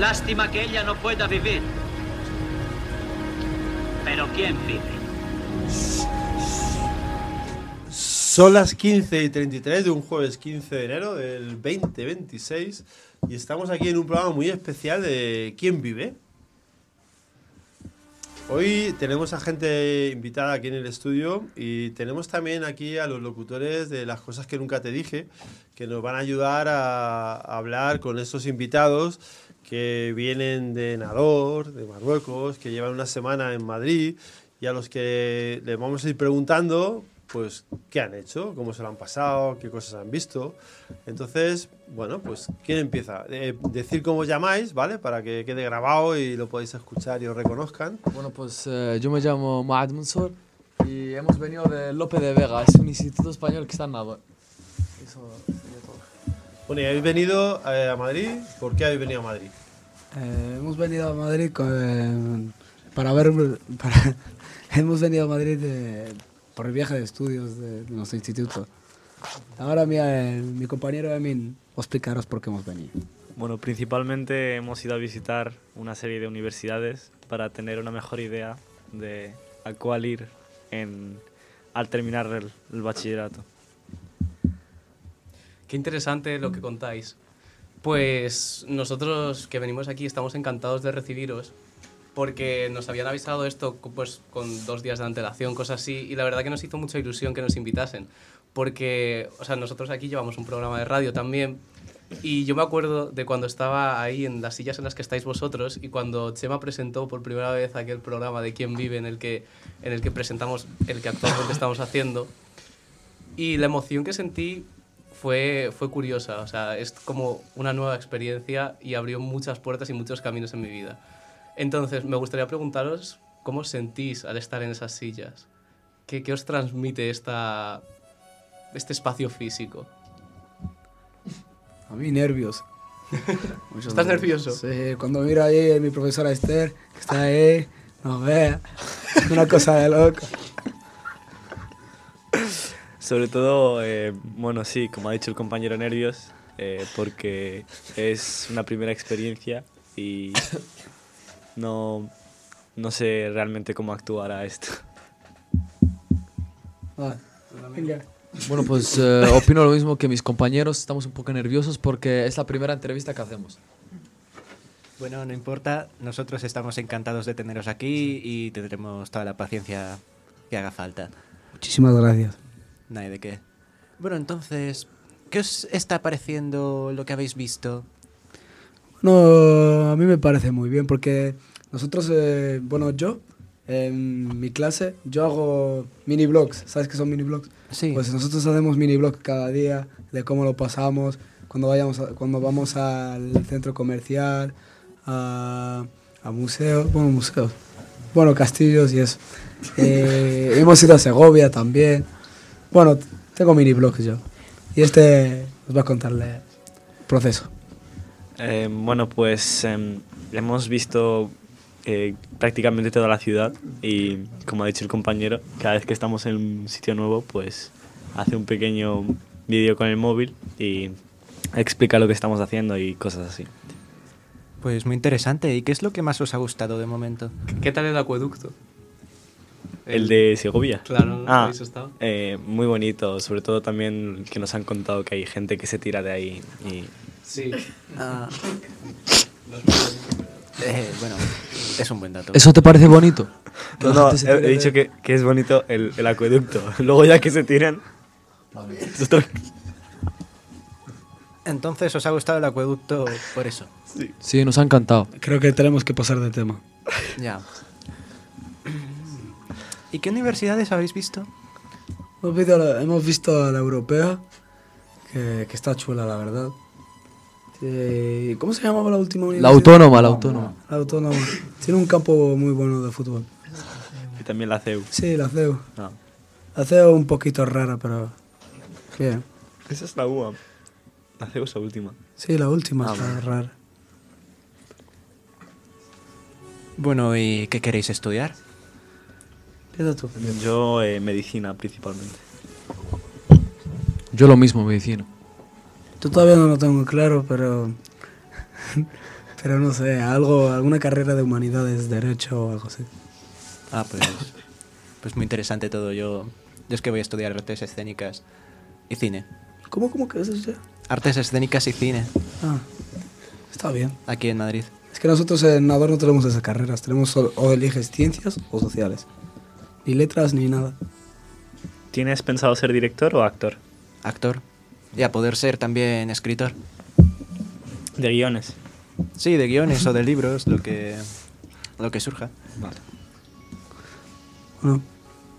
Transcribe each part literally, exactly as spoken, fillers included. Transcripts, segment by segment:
Lástima que ella no pueda vivir. Pero ¿quién vive? Son las quince y treinta y tres de un jueves quince de enero del veinte veintiséis y estamos aquí en un programa muy especial de ¿Quién vive? Hoy tenemos a gente invitada aquí en el estudio y tenemos también aquí a los locutores de Las Cosas que Nunca Te Dije, que nos van a ayudar a, a hablar con estos invitados que vienen de Nador, de Marruecos, que llevan una semana en Madrid y a los que les vamos a ir preguntando pues qué han hecho, cómo se lo han pasado, qué cosas han visto. Entonces, bueno, pues ¿quién empieza? Eh, decir cómo os llamáis, ¿vale? Para que quede grabado y lo podáis escuchar y os reconozcan. Bueno, pues eh, yo me llamo Mohamed Mansour y hemos venido de Lope de Vega, es un instituto español que está en Nador. Eso sería todo. Bueno, y habéis venido eh, a Madrid. ¿Por qué habéis venido a Madrid? Eh, hemos venido a Madrid con, eh, para ver... Para, hemos venido a Madrid de, por el viaje de estudios de, de nuestro instituto. Ahora mi, eh, mi compañero Emin os explicaros por qué hemos venido. Bueno, principalmente hemos ido a visitar una serie de universidades para tener una mejor idea de a cuál ir en, al terminar el, el bachillerato. Qué interesante lo que contáis. Pues nosotros que venimos aquí estamos encantados de recibiros porque nos habían avisado esto pues, con dos días de antelación, cosas así, y la verdad que nos hizo mucha ilusión que nos invitasen porque o sea, nosotros aquí llevamos un programa de radio también y yo me acuerdo de cuando estaba ahí en las sillas en las que estáis vosotros y cuando Chema presentó por primera vez aquel programa de Quién vive en el que, en el que presentamos el que actualmente estamos haciendo y la emoción que sentí Fue, fue curiosa, o sea, es como una nueva experiencia y abrió muchas puertas y muchos caminos en mi vida. Entonces, me gustaría preguntaros cómo os sentís al estar en esas sillas. ¿Qué, qué os transmite esta, este espacio físico? A mí nervios. ¿Estás nervioso? Sí, cuando miro ahí a mi profesora Esther, que está ahí, nos ve, una cosa de loco. Sobre todo, eh, bueno, sí, como ha dicho el compañero, nervios, eh, porque es una primera experiencia y no, no sé realmente cómo actuar a esto. Ah, venga. Bueno, pues eh, opino lo mismo que mis compañeros, estamos un poco nerviosos porque es la primera entrevista que hacemos. Bueno, no importa, nosotros estamos encantados de teneros aquí y tendremos toda la paciencia que haga falta. Muchísimas gracias. No hay de qué. Bueno, entonces, ¿qué os está pareciendo lo que habéis visto? No, a mí me parece muy bien porque nosotros, eh, bueno, yo, en mi clase, yo hago mini blogs. ¿Sabes qué son mini blogs? Sí. Pues nosotros hacemos mini blogs cada día de cómo lo pasamos, cuando, vayamos a, cuando vamos al centro comercial, a, a museos, bueno, museos, bueno, castillos y eso. Eh, hemos ido a Segovia también. Bueno, tengo mini blogs yo. Y este os va a contarle el proceso. Eh, bueno, pues eh, hemos visto eh, prácticamente toda la ciudad y, como ha dicho el compañero, cada vez que estamos en un sitio nuevo, pues hace un pequeño vídeo con el móvil y explica lo que estamos haciendo y cosas así. Pues muy interesante. ¿Y qué es lo que más os ha gustado de momento? ¿Qué tal el acueducto? El de Segovia. Claro, ¿no? Ah, ¿Habéis estado? Eh, muy bonito, sobre todo también que nos han contado que hay gente que se tira de ahí y... Sí. Ah. eh, bueno, es un buen dato. ¿Eso te parece bonito? No, no, he, he dicho que, que es bonito el, el acueducto. Luego ya que se tiran... Vale. Entonces, ¿os ha gustado el acueducto por eso? Sí. Sí, nos ha encantado. Creo que tenemos que pasar de tema. Ya. ¿Y qué universidades habéis visto? Hemos visto la, hemos visto la europea, que, que está chula, la verdad. Eh, ¿Cómo se llamaba la última universidad? La autónoma, la autónoma. La autónoma. Tiene un campo muy bueno de fútbol. Y también la C E U. Sí, la C E U. Ah. La C E U un poquito rara, pero bien. Esa es la U A M. La C E U es la última. Sí, la última Ah, está bueno. rara. Bueno, ¿y qué queréis estudiar? Empieza tú. Yo eh, medicina principalmente. Yo lo mismo, medicina. Yo todavía no lo tengo claro, pero Pero no sé, algo, alguna carrera de humanidades, derecho o algo así. Ah, pues, pues muy interesante todo. Yo, yo es que voy a estudiar artes escénicas y cine. ¿Cómo, cómo que es eso? Artes escénicas y cine, Ah, está bien. aquí en Madrid. Es que nosotros en Nador no tenemos esas carreras, tenemos solo- o eliges ciencias o sociales. Ni letras ni nada. ¿Tienes pensado ser director o actor? Actor. Y a poder ser también escritor. De guiones. Sí, de guiones o de libros, lo que, lo que surja. Vale. Bueno,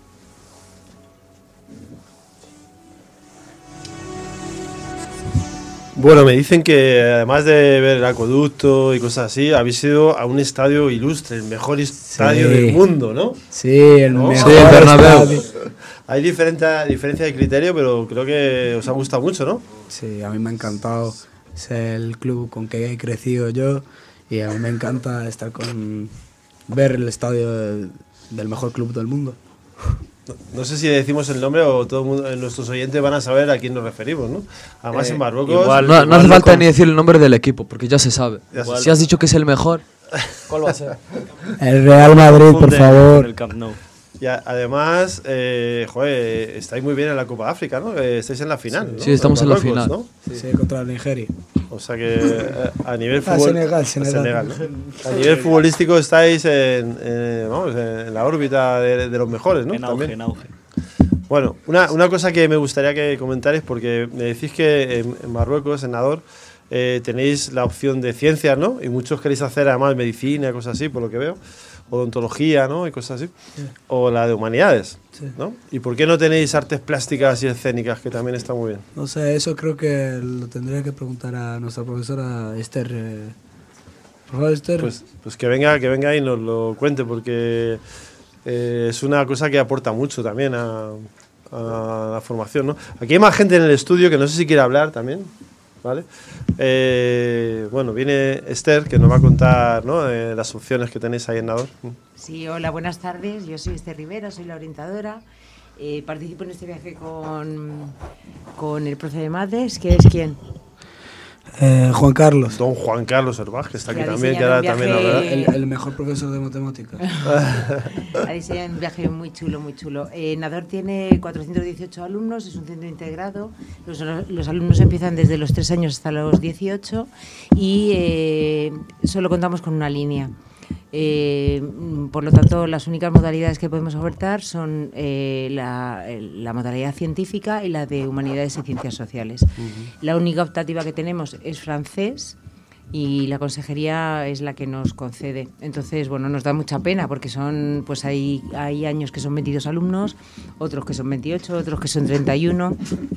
Bueno, me dicen que además de ver el acueducto y cosas así, habéis ido a un estadio ilustre, el mejor estadio Sí. del mundo, ¿no? sí, el ¿No? mejor Sí, el Bernabéu. estadio. Hay diferente, diferencia de criterio, pero creo que os ha gustado mucho, ¿no? Sí, a mí me ha encantado. Es el club con que he crecido yo y a mí me encanta estar con... ver el estadio del, del mejor club del mundo. No, no sé si decimos el nombre o todo el mundo, eh, nuestros oyentes van a saber a quién nos referimos, ¿no? Además, Eh, en Marruecos... igual- No, no igual hace falta con- ni decir el nombre del equipo, porque ya se sabe. Ya se Si has dicho que es el mejor, ¿cuál va a ser? El Real Madrid, por Confunde favor. con el Camp Nou. Y a- además, eh, joder, estáis muy bien en la Copa África, ¿no? Eh, estáis en la final, ¿no? Sí, estamos en la Marruecos, final. ¿no? Sí, contra la Nigeria. O sea que eh, a nivel Ah, fútbol, Senegal, Senegal. ¿no? A nivel futbolístico estáis en, eh, vamos, en la órbita de, de los mejores, ¿no? En auge, También. en auge. Bueno, una, una cosa que me gustaría que comentarais, porque me decís que en, en Marruecos, en Nador, eh, tenéis la opción de ciencias, ¿no? Y muchos queréis hacer además medicina, cosas así, por lo que veo, odontología, ¿no? Y cosas así. O la de humanidades, Sí. ¿no? ¿Y por qué no tenéis artes plásticas y escénicas, que también está muy bien? No sé, eso creo que lo tendría que preguntar a nuestra profesora Esther. eh. Por favor, Esther. Pues, pues que venga, que venga y nos lo cuente, porque eh, es una cosa que aporta mucho también a, a la formación, ¿no? Aquí hay más gente en el estudio que no sé si quiere hablar también, ¿vale? Eh, bueno, viene Esther, que nos va a contar, ¿no? Eh, las opciones que tenéis ahí en Nador. Sí, hola, buenas tardes. Yo soy Esther Rivera, soy la orientadora. Eh, participo en este viaje con, con el profe de Mates, que es quién. Eh, Juan Carlos, Don Juan Carlos Herbaz, que está aquí Que ha también, que diseñado ahora un también viaje- hablará. el, el mejor profesor de matemáticas. Ha diseñado un viaje muy chulo, muy chulo. Eh, Nador tiene cuatrocientos dieciocho alumnos, es un centro integrado. Los, los alumnos empiezan desde los tres años hasta los dieciocho y eh, solo contamos con una línea. Eh, por lo tanto, las únicas modalidades que podemos ofertar son eh, la, la modalidad científica y la de humanidades y ciencias sociales. La única optativa que tenemos es francés y la consejería es la que nos concede. Entonces, bueno, nos da mucha pena porque son, pues hay, hay años que son veintidós alumnos, otros que son veintiocho, otros que son treinta y uno,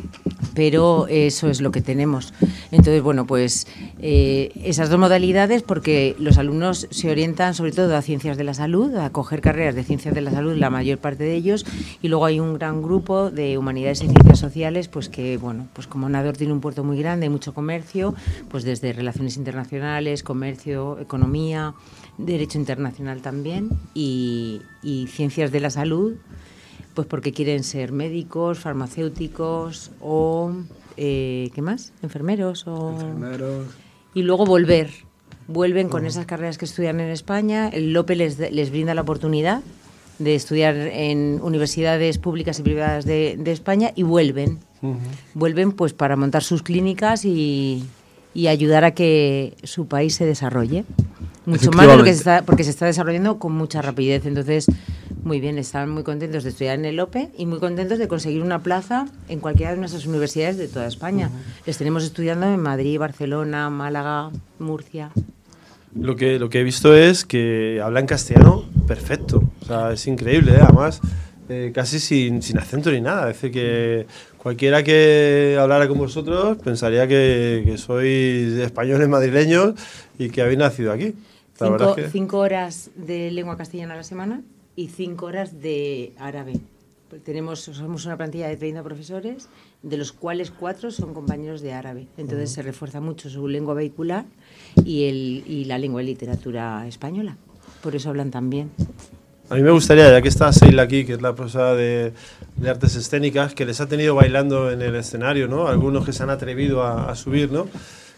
pero eso es lo que tenemos. Entonces, bueno, pues eh, esas dos modalidades, porque los alumnos se orientan sobre todo a ciencias de la salud, a coger carreras de ciencias de la salud, la mayor parte de ellos, y luego hay un gran grupo de humanidades y ciencias sociales, pues que, bueno, pues como Nador tiene un puerto muy grande, mucho comercio, pues desde relaciones internacionales, comercio, economía, derecho internacional también, y, y ciencias de la salud, pues porque quieren ser médicos, farmacéuticos o, eh, ¿qué más? Enfermeros o... Enfermeros. Y luego volver. Vuelven con esas carreras que estudian en España. El LOPE les, les brinda la oportunidad de estudiar en universidades públicas y privadas de, de España y vuelven. Vuelven pues para montar sus clínicas y, y ayudar a que su país se desarrolle. Mucho más de lo que se está, porque se está desarrollando con mucha rapidez. Entonces, muy bien, están muy contentos de estudiar en el LOPE y muy contentos de conseguir una plaza en cualquiera de nuestras universidades de toda España. Les tenemos estudiando en Madrid, Barcelona, Málaga, Murcia. Lo que, lo que he visto es que hablan castellano perfecto. O sea, es increíble, ¿eh? Además, eh, casi sin, sin acento ni nada. Es decir, que cualquiera que hablara con vosotros pensaría que, que sois españoles madrileños y que habéis nacido aquí. La Cinco, verdad es que... cinco horas de lengua castellana a la semana y cinco horas de árabe. Tenemos, somos una plantilla de treinta profesores, de los cuales cuatro son compañeros de árabe. Entonces se refuerza mucho su lengua vehicular y, el, y la lengua y literatura española. Por eso hablan tan bien. A mí me gustaría, ya que está Seila aquí, que es la profesora de, de artes escénicas, que les ha tenido bailando en el escenario, ¿no? Algunos que se han atrevido a, a subir, ¿no?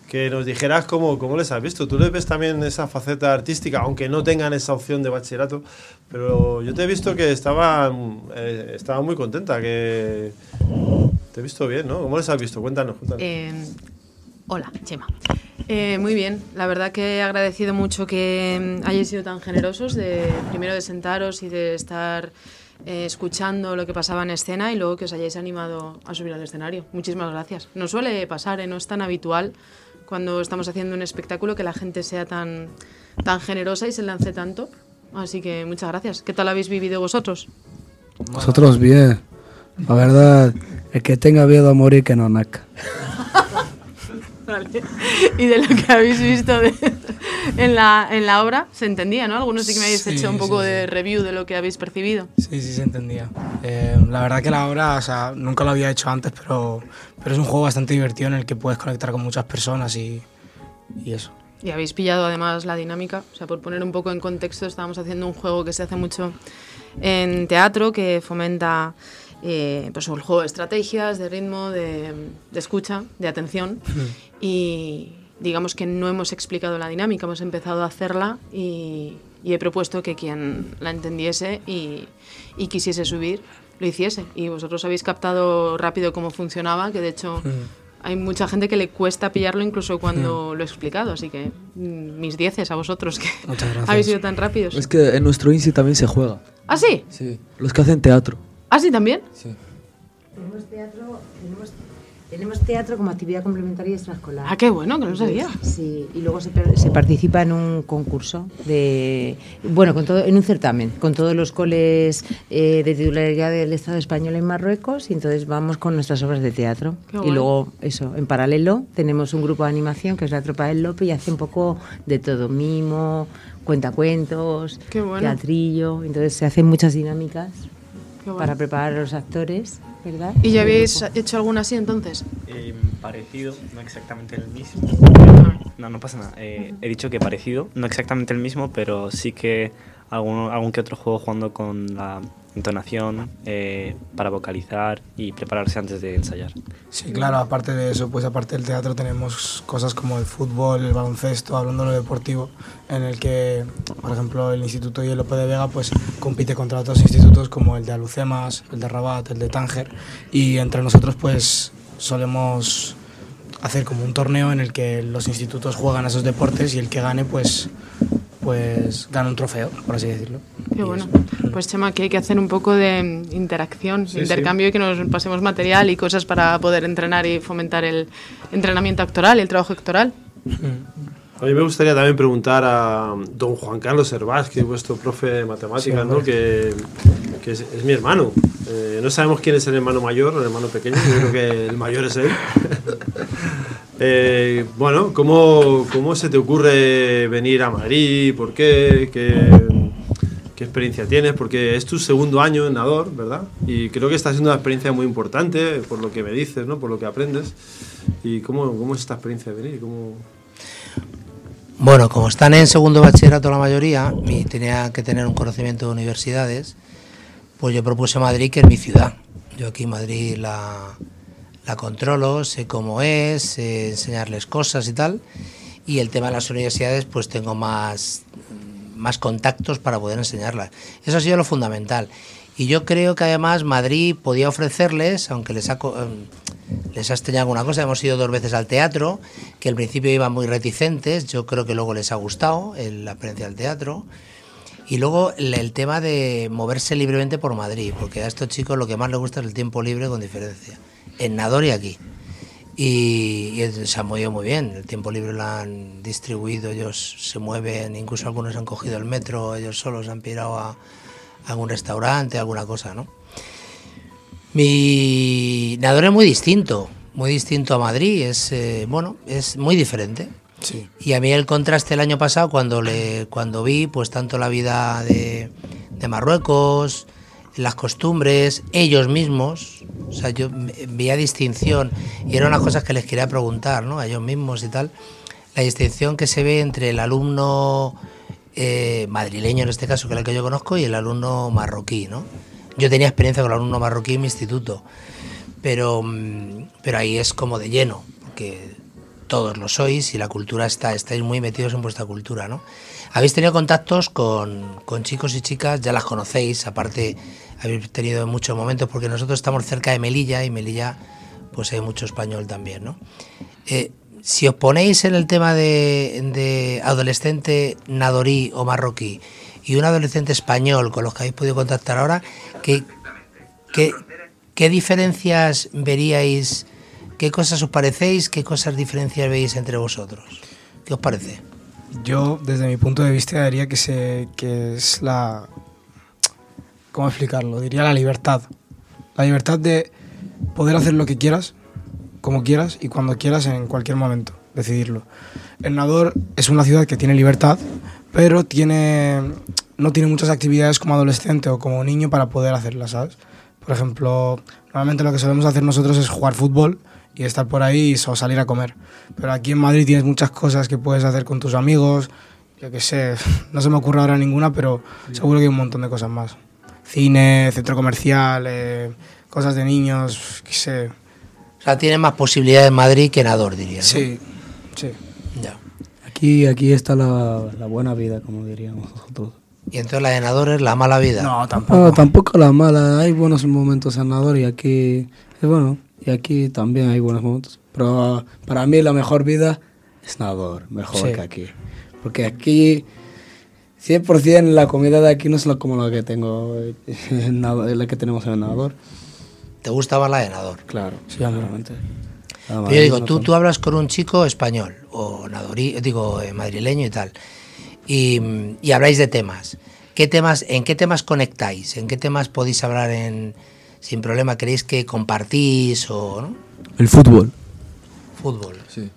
que nos dijeras cómo, cómo les has visto. Tú les ves también esa faceta artística, aunque no tengan esa opción de bachillerato, pero yo te he visto que estaba, eh, estaba muy contenta, que te he visto bien, ¿no? ¿Cómo les has visto? Cuéntanos. cuéntanos. Eh, hola, Chema. Eh, muy bien, la verdad que he agradecido mucho que hayáis sido tan generosos, de primero de sentaros y de estar eh, escuchando lo que pasaba en escena y luego que os hayáis animado a subir al escenario. Muchísimas gracias. No suele pasar, ¿eh? No es tan habitual cuando estamos haciendo un espectáculo que la gente sea tan, tan generosa y se lance tanto. Así que muchas gracias. ¿Qué tal habéis vivido vosotros? Nosotros bien. La verdad, el que tenga miedo a morir que no naca. Vale. Y de lo que habéis visto de, en, la, en la obra, se entendía, ¿no? Algunos sí que me habéis Sí, hecho un poco sí, de sí. review de lo que habéis percibido. Sí, sí, se entendía. Eh, la verdad que la obra, o sea, nunca lo había hecho antes, pero, pero es un juego bastante divertido en el que puedes conectar con muchas personas y, y eso. Y habéis pillado además la dinámica. O sea, por poner un poco en contexto, estábamos haciendo un juego que se hace mucho en teatro, que fomenta eh, pues el juego de estrategias, de ritmo, de, de escucha, de atención. Y digamos que no hemos explicado la dinámica, hemos empezado a hacerla y, y he propuesto que quien la entendiese y, y quisiese subir, lo hiciese. Y vosotros habéis captado rápido cómo funcionaba, que de hecho... Hay mucha gente que le cuesta pillarlo incluso cuando lo he explicado, así que mm, mis dieces a vosotros que Muchas gracias. habéis sido tan rápidos. Es que en nuestro INSI también se juega. ¿Ah, sí? Sí. Los que hacen teatro. ¿Ah, sí también? Sí. Tenemos teatro, tenemos, tenemos teatro como actividad complementaria extraescolar. Ah, qué bueno, que no lo sabía. Sí, y luego se, per- se participa en un concurso de, bueno, con todo, en un certamen, con todos los coles eh, de titularidad del Estado español en Marruecos, y entonces vamos con nuestras obras de teatro. Qué Y guay. luego, eso, en paralelo tenemos un grupo de animación que es la Tropa del Lope y hace un poco de todo, mimo, cuentacuentos, Qué bueno. teatrillo, entonces se hacen muchas dinámicas Qué bueno. para preparar a los actores, ¿verdad? ¿Y ya El habéis grupo. hecho alguna así entonces? Eh, parecido, no exactamente el mismo. No, no pasa nada. Eh, he dicho que parecido, no exactamente el mismo, pero sí que algún, algún que otro juego jugando con la entonación eh, para vocalizar y prepararse antes de ensayar. Sí, claro, aparte de eso, pues aparte del teatro tenemos cosas como el fútbol, el baloncesto, hablando de lo deportivo, en el que, por ejemplo, el Instituto y el Lope de Vega pues compite contra otros institutos como el de Alucemas, el de Rabat, el de Tánger, y entre nosotros pues solemos hacer como un torneo en el que los institutos juegan a esos deportes y el que gane pues pues gana un trofeo, por así decirlo. Qué Y bueno. eso. Pues Chema, que hay que hacer un poco de interacción, Sí, intercambio y que nos pasemos material y cosas para poder entrenar y fomentar el entrenamiento actoral y el trabajo actoral. A mí me gustaría también preguntar a don Juan Carlos Hervás, que es vuestro profe de matemáticas, Sí, ¿no? que, que es, es mi hermano. Eh, no sabemos quién es el hermano mayor o el hermano pequeño, yo creo que el mayor es él. eh, bueno, ¿cómo, ¿cómo se te ocurre venir a Madrid? ¿Por qué? ¿Qué, qué experiencia tienes? Porque es tu segundo año en Nador, ¿verdad? Y creo que está siendo una experiencia muy importante, por lo que me dices, ¿no? Por lo que aprendes. ¿Y cómo, cómo es esta experiencia de venir? ¿Cómo... Bueno, como están en segundo bachillerato la mayoría y tenía que tener un conocimiento de universidades, pues yo propuse Madrid, que es mi ciudad. Yo aquí en Madrid la, la controlo, sé cómo es, sé enseñarles cosas y tal. Y el tema de las universidades, pues tengo más, más contactos para poder enseñarlas. Eso ha sido lo fundamental. Y yo creo que además Madrid podía ofrecerles, aunque les ha... les ha extrañado alguna cosa, hemos ido dos veces al teatro, que al principio iban muy reticentes, yo creo que luego les ha gustado el, la experiencia del teatro, y luego el, el tema de moverse libremente por Madrid, porque a estos chicos lo que más les gusta es el tiempo libre con diferencia, en Nador y aquí, y, y se han movido muy bien, el tiempo libre lo han distribuido, ellos se mueven, incluso algunos han cogido el metro, ellos solos han pirado a, a algún restaurante, alguna cosa, ¿no? Mi Nador es muy distinto, muy distinto a Madrid, es eh, bueno, es muy diferente. Sí. Y a mí el contraste el año pasado cuando le cuando vi pues tanto la vida de, de Marruecos, las costumbres, ellos mismos, o sea, yo veía distinción y eran unas cosas que les quería preguntar, ¿no? A ellos mismos y tal, la distinción que se ve entre el alumno eh, madrileño en este caso, que es el que yo conozco, y el alumno marroquí, ¿no? Yo tenía experiencia con el alumno marroquí en mi instituto, pero, pero ahí es como de lleno, porque todos lo sois y la cultura está, estáis muy metidos en vuestra cultura, ¿no? Habéis tenido contactos con, con chicos y chicas, ya las conocéis, aparte habéis tenido en muchos momentos, porque nosotros estamos cerca de Melilla y Melilla pues hay mucho español también, ¿no? Eh, si os ponéis en el tema de, de adolescente nadorí o marroquí y un adolescente español con los que habéis podido contactar ahora, ¿qué, qué, qué diferencias veríais? ¿Qué cosas os parecéis? ¿Qué cosas diferencias veis entre vosotros? ¿Qué os parece? Yo, desde mi punto de vista, diría que, se, que es la... ¿Cómo explicarlo? Diría la libertad. La libertad de poder hacer lo que quieras, como quieras y cuando quieras en cualquier momento, decidirlo. El Nador es una ciudad que tiene libertad, pero tiene, no tiene muchas actividades como adolescente o como niño para poder hacerlas, ¿sabes? Por ejemplo, normalmente lo que solemos hacer nosotros es jugar fútbol y estar por ahí o salir a comer. Pero aquí en Madrid tienes muchas cosas que puedes hacer con tus amigos, yo qué sé, no se me ocurre ahora ninguna, pero seguro que hay un montón de cosas más. Cine, centro comercial, eh, cosas de niños, qué sé. O sea, tiene más posibilidades en Madrid que en Nador, dirías, ¿no? Sí, sí. Ya. Aquí, aquí está la, la buena vida, como diríamos nosotros. ¿Y entonces la de Nador es la mala vida? No, tampoco. No, tampoco la mala. Hay buenos momentos en Nador y aquí, es bueno, y aquí también hay buenos momentos. Pero uh, para mí la mejor vida es Nador, mejor Sí. que aquí. Porque aquí, cien por ciento la comida de aquí no es la, como la que tengo, en Nador, la que tenemos en Nador. ¿Te gusta más la de Nador? Claro, sí, obviamente. Pero yo digo, tú, tú hablas con un chico español, o nadorí, digo, eh, madrileño y tal, y, y habláis de temas. ¿Qué temas, ¿En qué temas conectáis? ¿En qué temas podéis hablar en, sin problema? ¿Creéis que compartís o no? El fútbol. Fútbol. Sí.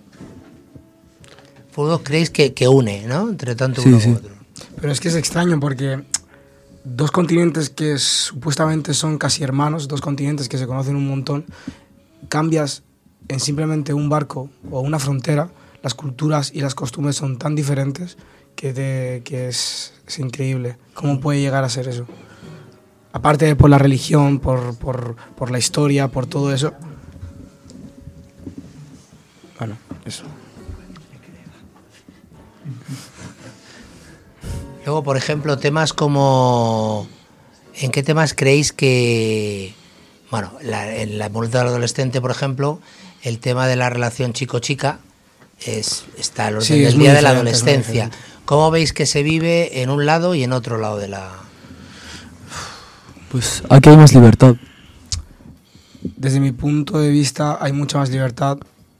Fútbol creéis que, que une, ¿no? Entre tanto Sí, uno sí. como otro. Pero es que es extraño porque dos continentes que supuestamente son casi hermanos, dos continentes que se conocen un montón, cambias en simplemente un barco o una frontera, las culturas y las costumbres son tan diferentes que, te, que es, es increíble. ¿Cómo puede llegar a ser eso? Aparte de por la religión, por, por, por la historia, por todo eso. Bueno, eso. Luego, por ejemplo, temas como... ¿En qué temas creéis que... Bueno, la, en la muerte del adolescente, por ejemplo, el tema de la relación chico-chica es, está al orden Sí, del es muy día de la diferente, es muy adolescencia. diferente. ¿Cómo veis que se vive en un lado y en otro lado de la...? Pues aquí hay más libertad. Desde mi punto de vista hay mucha más libertad.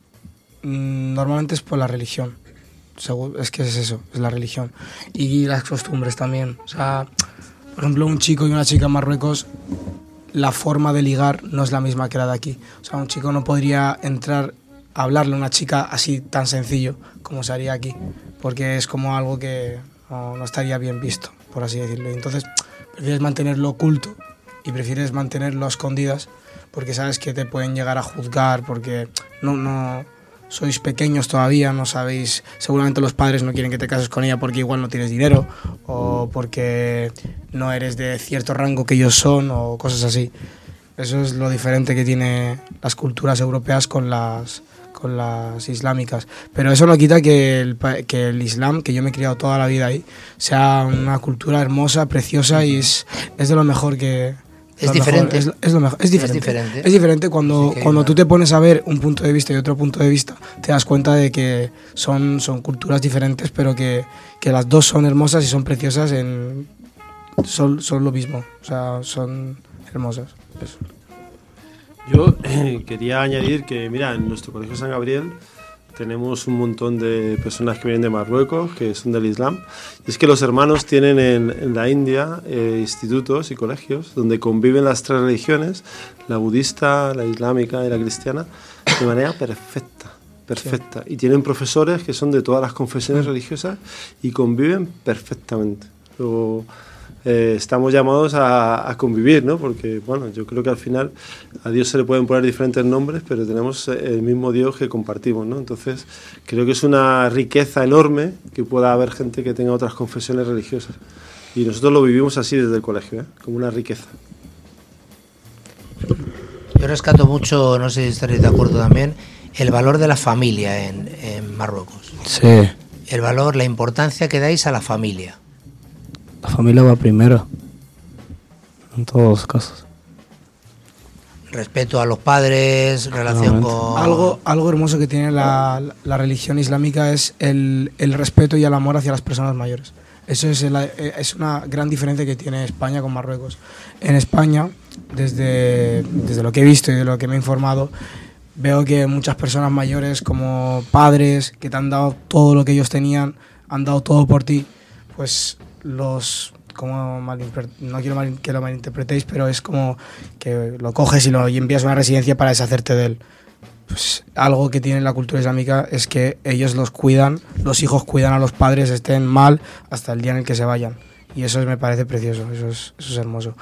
Mm, Normalmente es por la religión. Segu- Es que es eso, es la religión. Y las costumbres también. O sea, por ejemplo, un chico y una chica en Marruecos, la forma de ligar no es la misma que la de aquí. O sea, un chico no podría entrar a hablarle a una chica así tan sencillo como se haría aquí. Porque es como algo que no, no estaría bien visto, por así decirlo. Y entonces prefieres mantenerlo oculto y prefieres mantenerlo a escondidas porque sabes que te pueden llegar a juzgar, porque no, no sois pequeños todavía, no sabéis, seguramente los padres no quieren que te cases con ella porque igual no tienes dinero o porque no eres de cierto rango que ellos son o cosas así. Eso es lo diferente que tiene las culturas europeas con las, con las islámicas. Pero eso no quita que el, pa- que el Islam, que yo me he criado toda la vida ahí, sea una cultura hermosa, preciosa y es, es de lo mejor que... Es lo mejor, diferente. es, es lo mejor, es diferente. Es diferente. Es diferente cuando, Sí, que cuando hay tú te pones a ver un punto de vista y otro punto de vista, te das cuenta de que son, son culturas diferentes, pero que, que las dos son hermosas y son preciosas, en, son, son lo mismo, o sea, son hermosas. Eso. Yo eh, quería añadir que, mira, en nuestro colegio San Gabriel tenemos un montón de personas que vienen de Marruecos, que son del Islam. Y es que los hermanos tienen en, en la India eh, institutos y colegios donde conviven las tres religiones, la budista, la islámica y la cristiana, de manera perfecta. Perfecta. Y tienen profesores que son de todas las confesiones religiosas y conviven perfectamente. Luego, eh, estamos llamados a, a convivir, ¿no? Porque, bueno, yo creo que al final a Dios se le pueden poner diferentes nombres, pero tenemos el mismo Dios que compartimos, ¿no? Entonces, creo que es una riqueza enorme que pueda haber gente que tenga otras confesiones religiosas. Y nosotros lo vivimos así desde el colegio, ¿eh? Como una riqueza. Yo rescato mucho, no sé si estaréis de acuerdo también, el valor de la familia en, en Marruecos. Sí, El valor, la importancia que dais a la familia. la familia va primero, en todos los casos. Respeto a los padres, relación Claramente. con... Algo, algo hermoso que tiene la, la religión islámica es el, el respeto y el amor hacia las personas mayores. Eso es, el- es una gran diferencia que tiene España con Marruecos. En España, desde, desde lo que he visto y de lo que me he informado, veo que muchas personas mayores como padres que te han dado todo lo que ellos tenían, han dado todo por ti, pues los... Como malinter- no quiero mal- que lo malinterpretéis, pero es como que lo coges y lo y envías a una residencia para deshacerte de él. Pues algo que tiene la cultura islámica es que ellos los cuidan, los hijos cuidan a los padres, estén mal, hasta el día en el que se vayan. Y eso es- me parece precioso, eso es, eso es hermoso.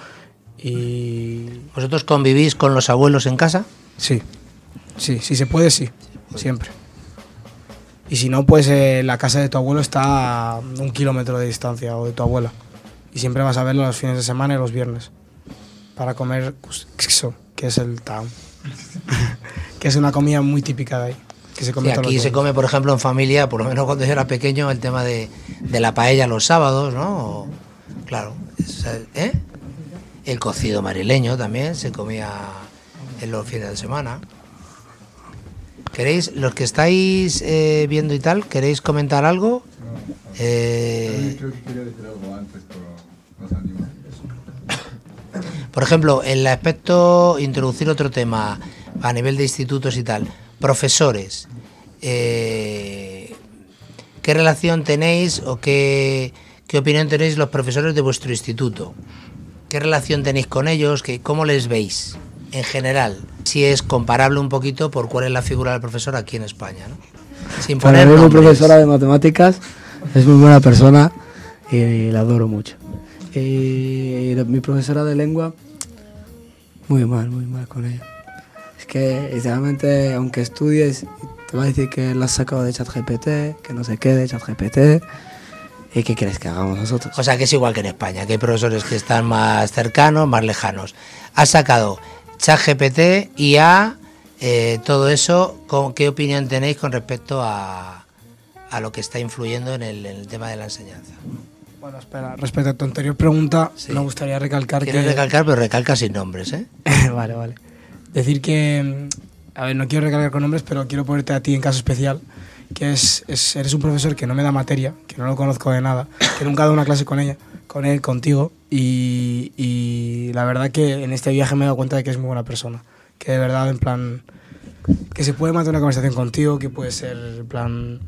Y ¿Vosotros convivís con los abuelos en casa? sí, sí, si se puede, sí, siempre. Y si no, pues eh, la casa de tu abuelo está a un kilómetro de distancia, o de tu abuela. Y siempre vas a verlo los fines de semana y los viernes. Para comer kuso, que es el taam. Que es una comida muy típica de ahí. Que se come Sí, todos aquí los se días. come, por ejemplo, en familia, por lo menos cuando yo era pequeño, el tema de, de la paella los sábados, ¿no? O- claro, es, ¿eh? El cocido marileño también se comía en los fines de semana. ¿Queréis, los que estáis eh, viendo y tal, queréis comentar algo? Eh, Creo que quería decir algo antes, pero no se anima. Por ejemplo, en el aspecto, introducir otro tema a nivel de institutos y tal, profesores, eh, ¿qué relación tenéis o qué, qué opinión tenéis los profesores de vuestro instituto? ¿Qué relación tenéis con ellos? ¿Qué, ¿Cómo les veis en general? Si es comparable un poquito por cuál es la figura del profesor aquí en España, ¿no? Sin Para poner mí, mi nombres. profesora de matemáticas es muy buena persona y la adoro mucho. Y la- mi profesora de lengua, muy mal, muy mal con ella. Es que, sinceramente, aunque estudies, te va a decir que la has sacado de ChatGPT, que no sé qué de ChatGPT. ¿Y qué quieres que hagamos nosotros? O sea, que es igual que en España, que hay profesores que están más cercanos, más lejanos. Has sacado ChatGPT, I A, eh, todo eso. ¿con ¿Qué opinión tenéis con respecto a, a lo que está influyendo en el, en el tema de la enseñanza? Bueno, espera, respecto a tu anterior pregunta, Sí. me gustaría recalcar que... Quieres recalcar, pero recalca sin nombres, ¿eh? Vale, vale. Decir que, mm, a ver, no quiero recalcar con nombres, pero quiero ponerte a ti en caso especial, que es, es- eres un profesor que no me da materia, que no lo conozco de nada, que nunca he dado una clase con ella, con él, contigo, y, y la verdad que en este viaje me he dado cuenta de que es muy buena persona, que de verdad, en plan, que se puede mantener una conversación contigo, que puede ser, en plan...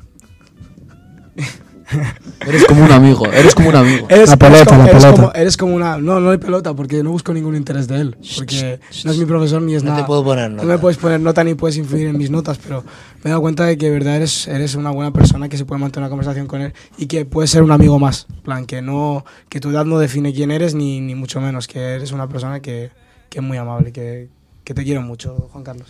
Eres como un amigo, eres como un amigo. Eres, La pelota, eres como, la eres pelota. como- eres como una... No, no hay pelota, porque no busco ningún interés de él. Porque no es mi profesor ni es No nada. te puedo poner No nota. me puedes poner nota ni puedes influir en mis notas, pero me he dado cuenta de que de verdad eres, eres una buena persona, que se puede mantener una conversación con él y que puedes ser un amigo más. En plan, que, no, que tu edad no define quién eres, ni, ni mucho menos, que eres una persona que, que es muy amable, que, que te quiero mucho, Juan Carlos.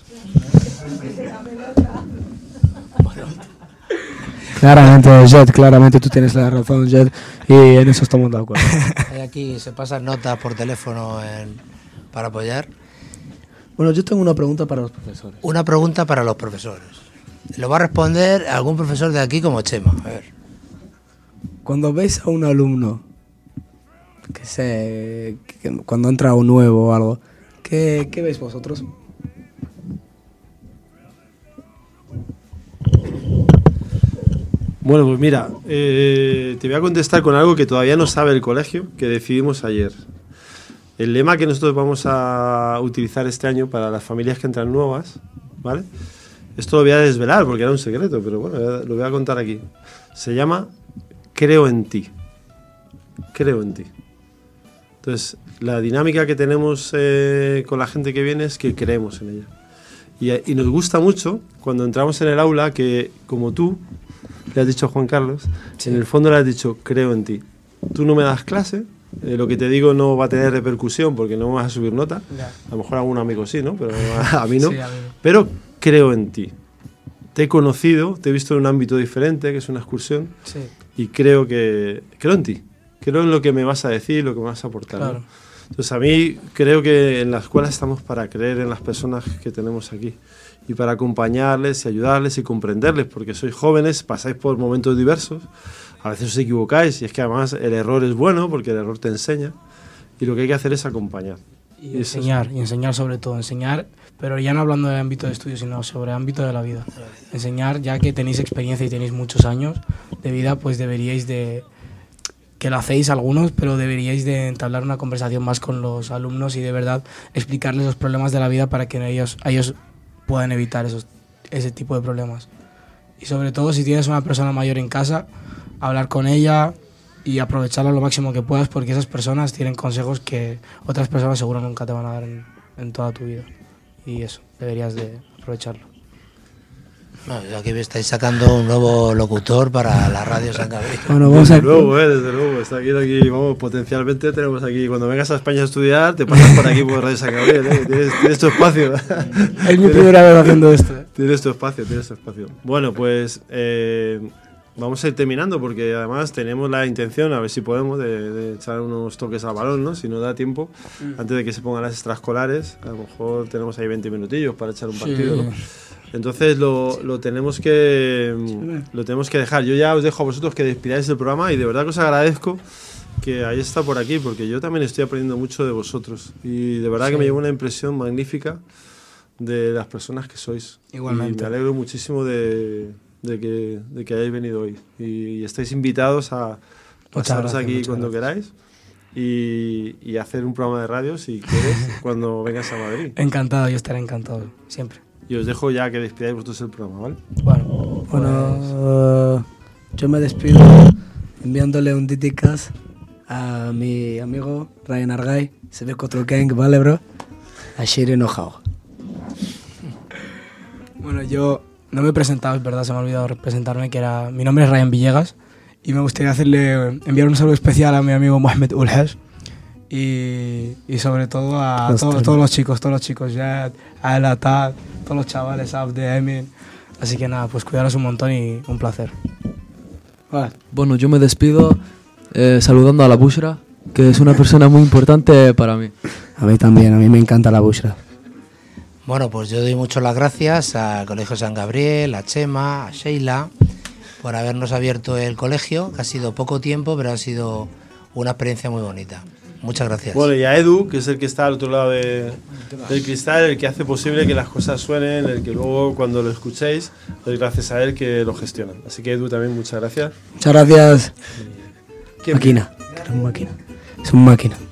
Claramente, Jet, claramente tú tienes la razón, Jet, y en eso estamos de acuerdo. Hay aquí se pasan notas por teléfono en- para apoyar. Bueno, yo tengo una pregunta para los profesores. Una pregunta para los profesores. Lo va a responder algún profesor de aquí como Chema. A ver. Cuando ves a un alumno, que sé, que cuando entra un nuevo o algo, ¿qué, qué veis vosotros? Bueno, pues mira, eh, te voy a contestar con algo que todavía no sabe el colegio, que decidimos ayer. El lema que nosotros vamos a utilizar este año para las familias que entran nuevas, ¿vale? Esto lo voy a desvelar porque era un secreto, pero bueno, lo voy a contar aquí. Se llama Creo en ti. Creo en ti. Entonces, la dinámica que tenemos eh, con la gente que viene es que creemos en ella. Y, y nos gusta mucho cuando entramos en el aula que, como tú, le has dicho a Juan Carlos, en el fondo le has dicho, creo en ti. Tú no me das clase, eh, lo que te digo no va a tener repercusión porque no me vas a subir nota. Ya. A lo mejor a algún amigo sí, ¿no? Pero a mí no. Sí, a mí no. Pero creo en ti. Te he conocido, te he visto en un ámbito diferente, que es una excursión, Sí, y creo que creo en ti. Creo en lo que me vas a decir, lo que me vas a aportar. ¿no? claro. Entonces a mí creo que en la escuela estamos para creer en las personas que tenemos aquí. y para acompañarles y ayudarles y comprenderles, porque sois jóvenes, pasáis por momentos diversos, a veces os equivocáis y es que además el error es bueno porque el error te enseña y lo que hay que hacer es acompañar. Y enseñar, y enseñar sobre todo, enseñar, pero ya no hablando del ámbito de estudio, sino sobre el ámbito de la vida. Enseñar, ya que tenéis experiencia y tenéis muchos años de vida, pues deberíais de, que lo hacéis algunos, pero deberíais de entablar una conversación más con los alumnos y de verdad explicarles los problemas de la vida para que ellos, ellos puedan evitar esos, ese tipo de problemas. Y sobre todo, si tienes una persona mayor en casa, hablar con ella y aprovecharlo lo máximo que puedas, porque esas personas tienen consejos que otras personas seguro nunca te van a dar en, en toda tu vida. Y eso, deberías de aprovecharlo. No, aquí me estáis sacando un nuevo locutor para la radio San Gabriel. Bueno, vamos desde a... luego, eh, desde luego, está aquí, aquí, vamos, potencialmente tenemos aquí, cuando vengas a España a estudiar, te pasas por aquí por Radio San Gabriel, eh, tienes, tienes tu espacio. Es mi primera vez haciendo esto. Eh. Tienes tu espacio, tienes tu espacio. Bueno, pues eh, vamos a ir terminando porque además tenemos la intención, a ver si podemos, de, de echar unos toques al balón, ¿no? Si nos da tiempo, mm. antes de que se pongan las extraescolares, a lo mejor tenemos ahí veinte minutillos para echar un partido, sí. ¿no? Entonces lo, lo, tenemos que, lo tenemos que dejar. Yo ya os dejo a vosotros que despidáis del programa y de verdad que os agradezco que hayáis estado por aquí porque yo también estoy aprendiendo mucho de vosotros y de verdad sí. que me llevo una impresión magnífica de las personas que sois. Igualmente. Y me alegro muchísimo de, de, que, de que hayáis venido hoy y, y estáis invitados a pasaros aquí cuando gracias. queráis y, y hacer un programa de radio si quieres cuando vengas a Madrid. Encantado, yo estaré encantado, siempre. Y os dejo ya que despidáis vosotros el programa, ¿vale? Bueno, bueno uh, yo me despido enviándole un dedicas a mi amigo Ryan Argay. Se ve contra Gang, ¿vale, bro? A Shiri enojado. Bueno, yo no me he presentado, es verdad, se me ha olvidado presentarme, que era... Mi nombre es Ryan Villegas y me gustaría hacerle enviar un saludo especial a mi amigo Mohamed Ulhaj. Y, y sobre todo a todos, todos los chicos, todos los chicos, Jad, Al Atad, todos los chavales, Abde, Emin. Así que nada, pues cuidaros un montón y un placer. Vale. Bueno, yo me despido eh, saludando a la Bushra, que es una persona muy importante para mí. A mí también, a mí me encanta la Bushra. Bueno, pues yo doy muchas las gracias al Colegio San Gabriel, a Chema, a Sheila, por habernos abierto el colegio, que ha sido poco tiempo, pero ha sido una experiencia muy bonita. Muchas gracias. Bueno, y a Edu, que es el que está al otro lado de, del cristal, el que hace posible que las cosas suenen, el que luego cuando lo escuchéis, es gracias a él que lo gestionan. Así que Edu también, muchas gracias. Muchas gracias. Máquina. Máquina. Es un máquina.